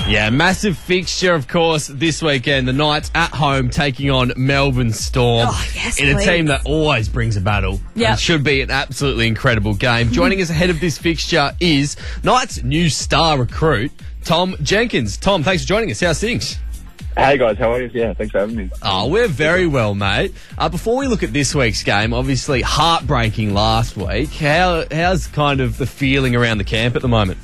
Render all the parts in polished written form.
Yeah, massive fixture, of course, this weekend. The Knights at home taking on Melbourne Storm in a team that always brings a battle. Yep. It should be an absolutely incredible game. Joining us ahead of this fixture is Knights' new star recruit, Tom Jenkins. Tom, thanks for joining us. How's things? Hey guys, how are you? Yeah, thanks for having me. Oh, we're very well, mate. Before we look at this week's game, obviously heartbreaking last week. How's kind of the feeling around the camp at the moment?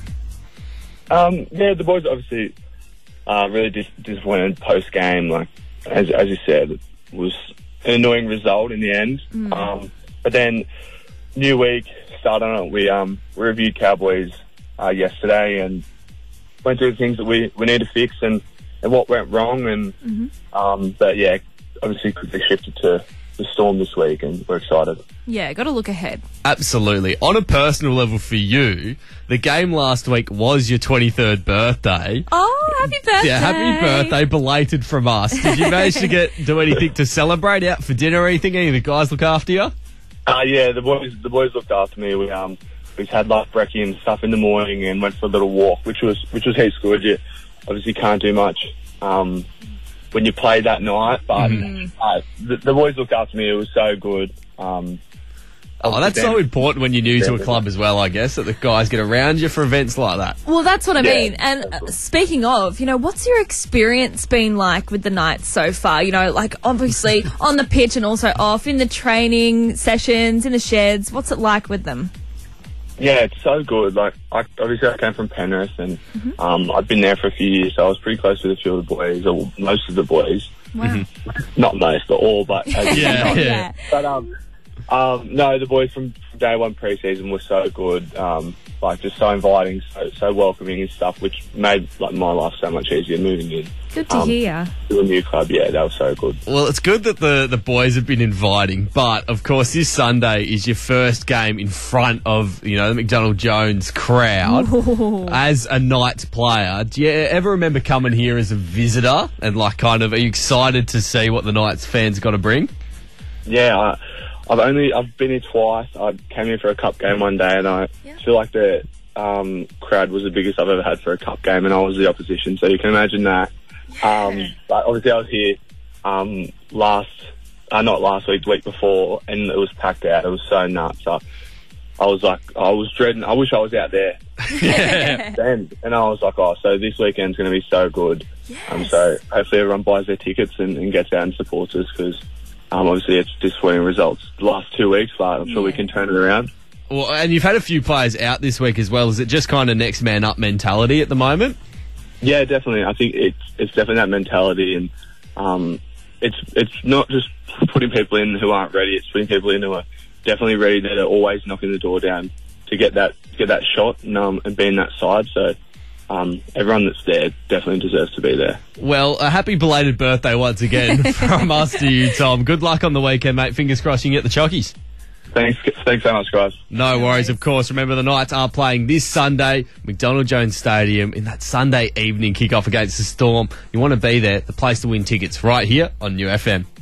Yeah, the boys obviously really disappointed post game. Like as you said, it was an annoying result in the end. But then new week started on it. We reviewed Cowboys yesterday and went through the things that we need to fix and what went wrong. And but yeah, obviously quickly shifted to the Storm this week, and we're excited. Yeah, got to look ahead. Absolutely. On a personal level for you, the game last week was your 23rd birthday. Oh, happy birthday. Yeah, happy birthday, belated from us. Did you manage to do anything to celebrate, out for dinner or anything? Any of the guys look after you? Yeah, the boys looked after me. We had like brekkie and stuff in the morning and went for a little walk, which was heaps good. You obviously can't do much when you play that night, but the boys looked after me. It was so good. That's so important when you're new to a club as well, I guess, that the guys get around you for events like that. Well, that's what I mean. And speaking of, what's your experience been like with the Knights so far? Like obviously on the pitch and also off, in the training sessions, in the sheds. What's it like with them? Yeah, it's so good. Like, obviously I came from Penrith and I've been there for a few years, so I was pretty close with a few of the boys, or most of the boys. Wow. Not most, but all. But yeah. But no, the boys from day one pre-season were so good. Just so inviting, so welcoming and stuff, which made like my life so much easier moving in. Good to hear. To a new club, yeah, that was so good. Well, it's good that the boys have been inviting, but of course this Sunday is your first game in front of the McDonald Jones crowd. Ooh. As a Knights player. Do you ever remember coming here as a visitor and are you excited to see what the Knights fans got to bring? Yeah, I've been here twice. I came here for a cup game one day, and I feel like the crowd was the biggest I've ever had for a cup game, and I was the opposition, so you can imagine that. But obviously I was here not last week, the week before, and it was packed out. It was so nuts. I was dreading. I wish I was out there. Then, and I was like, so this weekend's going to be so good. Yes. So hopefully everyone buys their tickets and gets out and supports us, because obviously it's disappointing results the last 2 weeks, but I'm sure we can turn it around. Well, and you've had a few players out this week as well. Is it just kind of next man up mentality at the moment? Yeah, definitely. I think it's definitely that mentality, and it's not just putting people in who aren't ready. It's putting people in who are definitely ready, that are always knocking the door down to get that shot and be in that side. So everyone that's there definitely deserves to be there. Well, a happy belated birthday once again from us to you, Tom. Good luck on the weekend, mate. Fingers crossed you can get the chockies. Thanks so much, guys. No worries, of course. Remember, the Knights are playing this Sunday, McDonald Jones Stadium, in that Sunday evening kickoff against the Storm. You want to be there, the place to win tickets right here on New FM.